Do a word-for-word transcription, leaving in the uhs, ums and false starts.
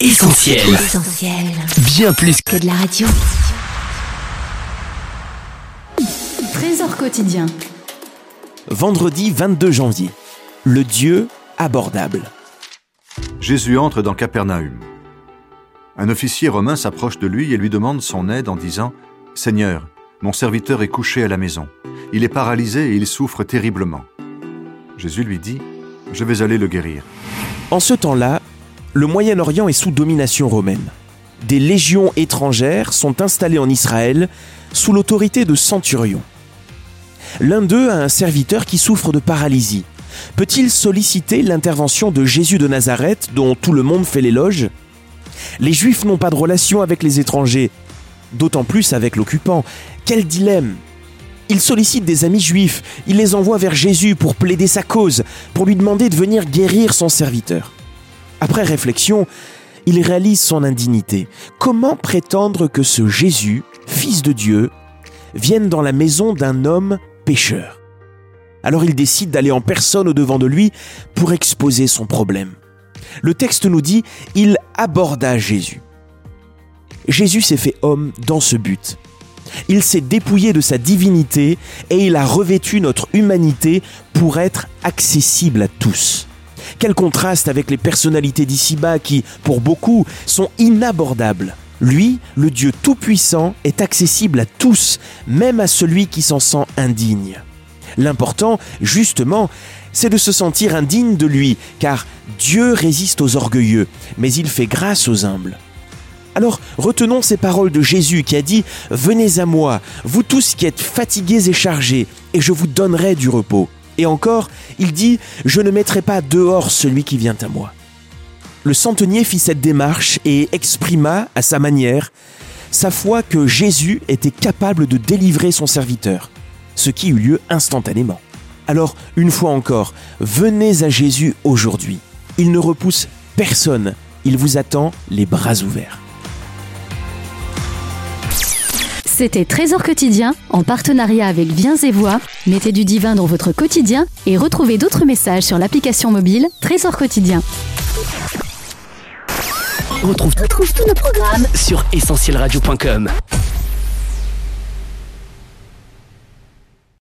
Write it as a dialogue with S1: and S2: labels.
S1: Essentiel.
S2: Essentiel.
S1: Bien plus
S2: que de la radio.
S3: Trésor quotidien.
S4: Vendredi vingt-deux janvier. Le Dieu abordable.
S5: Jésus entre dans Capernaum. Un officier romain s'approche de lui et lui demande son aide en disant « Seigneur, mon serviteur est couché à la maison. Il est paralysé et il souffre terriblement. » Jésus lui dit « Je vais aller le guérir. »
S4: En ce temps-là, le Moyen-Orient est sous domination romaine. Des légions étrangères sont installées en Israël sous l'autorité de centurions. L'un d'eux a un serviteur qui souffre de paralysie. Peut-il solliciter l'intervention de Jésus de Nazareth, dont tout le monde fait l'éloge ? Les Juifs n'ont pas de relation avec les étrangers, d'autant plus avec l'occupant. Quel dilemme ! Il sollicite des amis juifs, il les envoie vers Jésus pour plaider sa cause, pour lui demander de venir guérir son serviteur. Après réflexion, il réalise son indignité. Comment prétendre que ce Jésus, fils de Dieu, vienne dans la maison d'un homme pécheur ? Alors il décide d'aller en personne au-devant de lui pour exposer son problème. Le texte nous dit « Il aborda Jésus ». Jésus s'est fait homme dans ce but. Il s'est dépouillé de sa divinité et il a revêtu notre humanité pour être accessible à tous. Quel contraste avec les personnalités d'ici-bas qui, pour beaucoup, sont inabordables. Lui, le Dieu tout-puissant, est accessible à tous, même à celui qui s'en sent indigne. L'important, justement, c'est de se sentir indigne de lui, car Dieu résiste aux orgueilleux, mais il fait grâce aux humbles. Alors, retenons ces paroles de Jésus qui a dit « Venez à moi, vous tous qui êtes fatigués et chargés, et je vous donnerai du repos. » Et encore, il dit « Je ne mettrai pas dehors celui qui vient à moi. » Le centenier fit cette démarche et exprima, à sa manière, sa foi que Jésus était capable de délivrer son serviteur, ce qui eut lieu instantanément. Alors, une fois encore, venez à Jésus aujourd'hui. Il ne repousse personne, il vous attend les bras ouverts.
S3: C'était Trésor quotidien, en partenariat avec Viens et Voix. Mettez du divin dans votre quotidien et retrouvez d'autres messages sur l'application mobile Trésor quotidien.
S1: On retrouve, retrouve tous nos programmes sur essentiel radio point com.